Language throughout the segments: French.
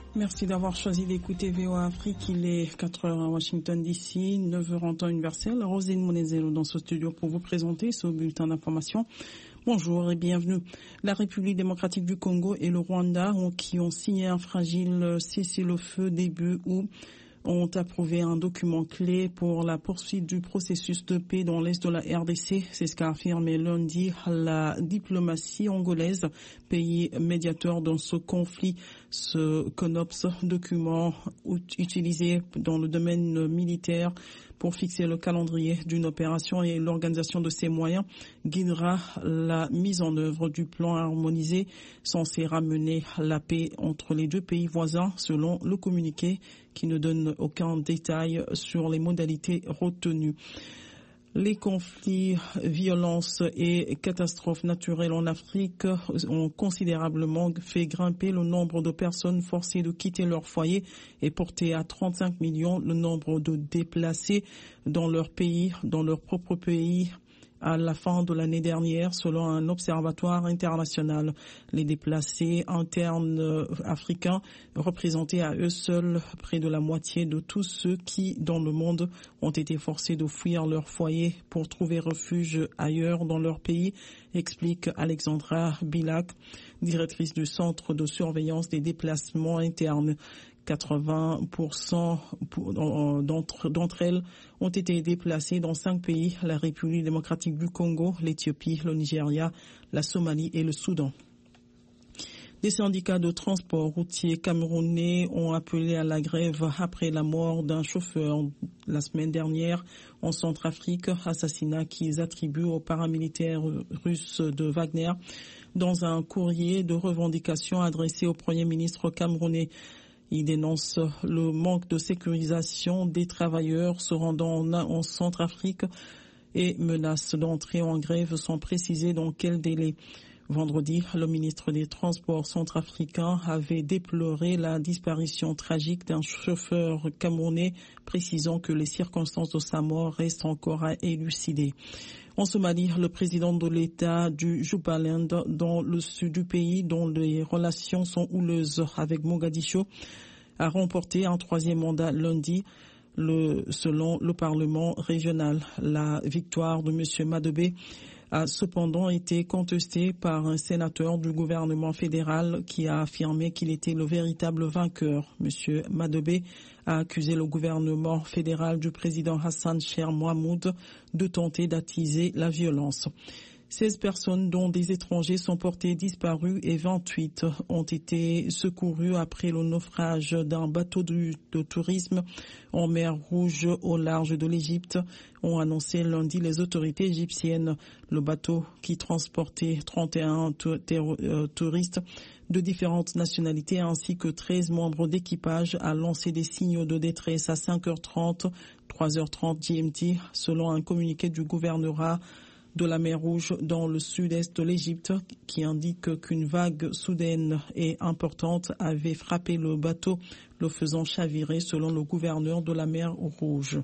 Merci d'avoir choisi d'écouter VOA Afrique. Il est 4h à Washington DC, 9h en temps universel. Rosine Monezero dans ce studio pour vous présenter ce bulletin d'information. Bonjour et bienvenue. La République démocratique du Congo et le Rwanda qui ont signé un fragile cessez-le-feu début août ont approuvé un document clé pour la poursuite du processus de paix dans l'est de la RDC. C'est ce qu'a affirmé lundi la diplomatie angolaise, pays médiateur dans ce conflit. Ce CONOPS, document utilisé dans le domaine militaire pour fixer le calendrier d'une opération et l'organisation de ses moyens, guidera la mise en œuvre du plan harmonisé censé ramener la paix entre les deux pays voisins, selon le communiqué qui ne donne aucun détail sur les modalités retenues. Les conflits, violences et catastrophes naturelles en Afrique ont considérablement fait grimper le nombre de personnes forcées de quitter leur foyer et porté à 35 millions le nombre de déplacés dans leur pays, dans leur propre pays, à la fin de l'année dernière, selon un observatoire international. Les déplacés internes africains représentaient à eux seuls près de la moitié de tous ceux qui, dans le monde, ont été forcés de fuir leur foyer pour trouver refuge ailleurs dans leur pays, explique Alexandra Bilak, directrice du Centre de surveillance des déplacements internes. 80% d'entre elles ont été déplacées dans 5 pays, la République démocratique du Congo, l'Éthiopie, le Nigeria, la Somalie et le Soudan. Des syndicats de transport routier camerounais ont appelé à la grève après la mort d'un chauffeur la semaine dernière en Centrafrique, assassinat qu'ils attribuent aux paramilitaires russes de Wagner. Dans un courrier de revendication adressé au Premier ministre camerounais, il dénonce le manque de sécurisation des travailleurs se rendant en Centrafrique et menace d'entrer en grève sans préciser dans quel délai. Vendredi, le ministre des Transports centrafricain avait déploré la disparition tragique d'un chauffeur camerounais, précisant que les circonstances de sa mort restent encore à élucider. En Somalie, le président de l'État du Jubaland, dans le sud du pays, dont les relations sont houleuses avec Mogadiscio, a remporté un 3e mandat lundi, selon le Parlement régional. La victoire de M. Madobé a cependant été contestée par un sénateur du gouvernement fédéral qui a affirmé qu'il était le véritable vainqueur. M. Madobé a accusé le gouvernement fédéral du président Hassan Cheikh Mohamoud de tenter d'attiser la violence. 16 personnes, dont des étrangers, sont portées disparues et 28 ont été secourues après le naufrage d'un bateau de tourisme en mer Rouge au large de l'Égypte, ont annoncé lundi les autorités égyptiennes. Le bateau, qui transportait 31 touristes de différentes nationalités ainsi que 13 membres d'équipage, a lancé des signaux de détresse à 5h30, 3h30 GMT, selon un communiqué du gouvernorat de la mer Rouge dans le sud-est de l'Égypte, qui indique qu'une vague soudaine et importante avait frappé le bateau, le faisant chavirer, selon le gouverneur de la mer Rouge.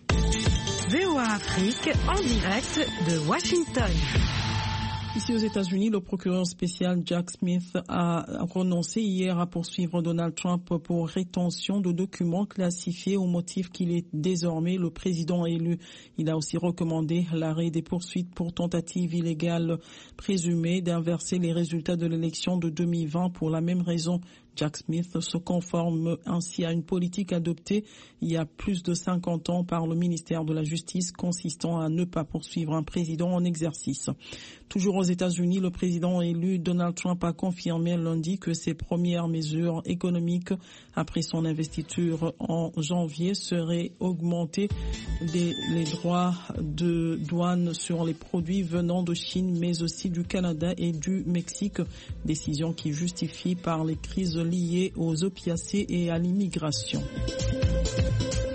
VOA Afrique en direct de Washington. Ici aux États-Unis, le procureur spécial Jack Smith a renoncé hier à poursuivre Donald Trump pour rétention de documents classifiés au motif qu'il est désormais le président élu. Il a aussi recommandé l'arrêt des poursuites pour tentative illégale présumée d'inverser les résultats de l'élection de 2020 pour la même raison. Jack Smith se conforme ainsi à une politique adoptée il y a plus de 50 ans par le ministère de la Justice, consistant à ne pas poursuivre un président en exercice. Toujours aux États-Unis, le président élu Donald Trump a confirmé lundi que ses premières mesures économiques après son investiture en janvier seraient augmenter les droits de douane sur les produits venant de Chine, mais aussi du Canada et du Mexique, décision qui justifie par les crises liées aux opiacés et à l'immigration.